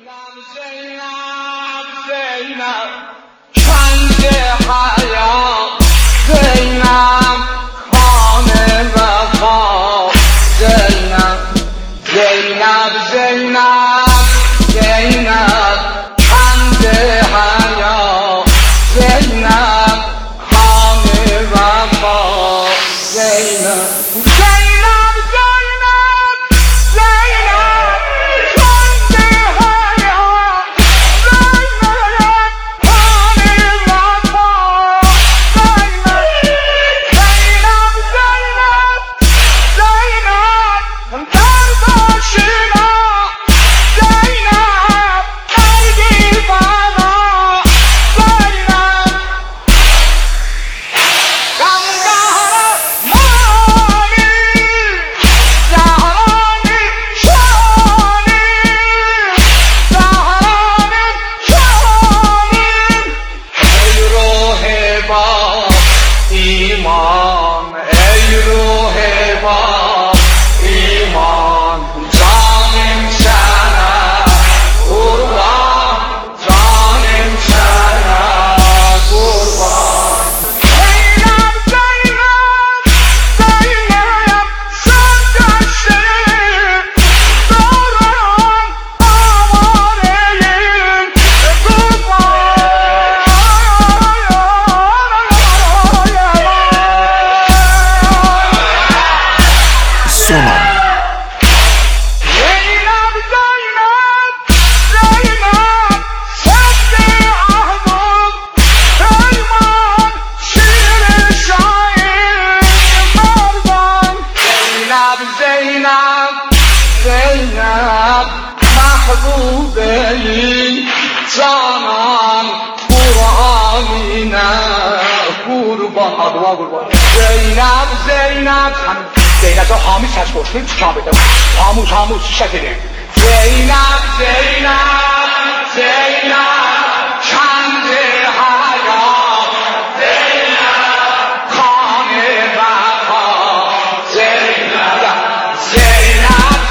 زینب زینب کنز حیا زینب خانه وفا زینب زینب زینب زینب کنز حیا زینب خانه وفا زینب ایمان ای روح با ایمان جانم شنه قربان جانم شنه قربان زینب زینب زینب سرگشته دارم آواره‌ایم زینب محبوبه ای جانان قرآنینه قربان آدوا قربان زینب زینب زینب تو حامی سش باشیم چکا بده حاموش چی شکلی زینب زینب زینب کنز حیا زینب خانه وفا زینب زینب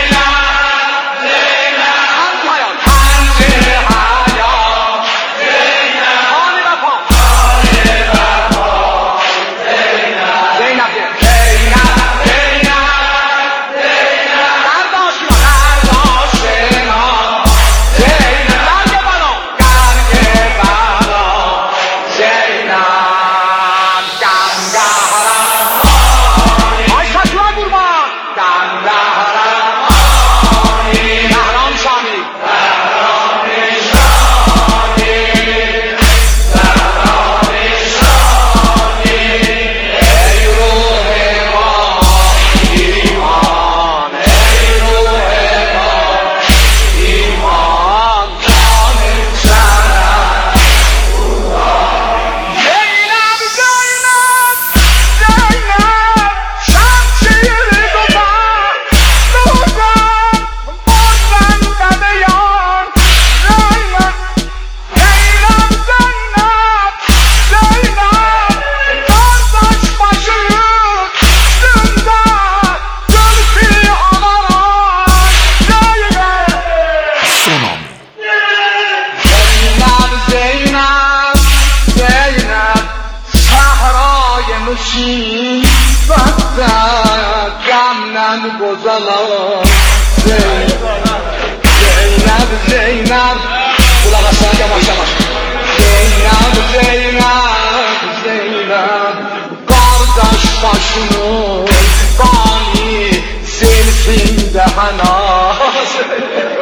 غم گذلان زینب زینب kulak aslan yavaş yavaş Zeynep Zeynep Zeynep kardeş başının Gani zilfinde hana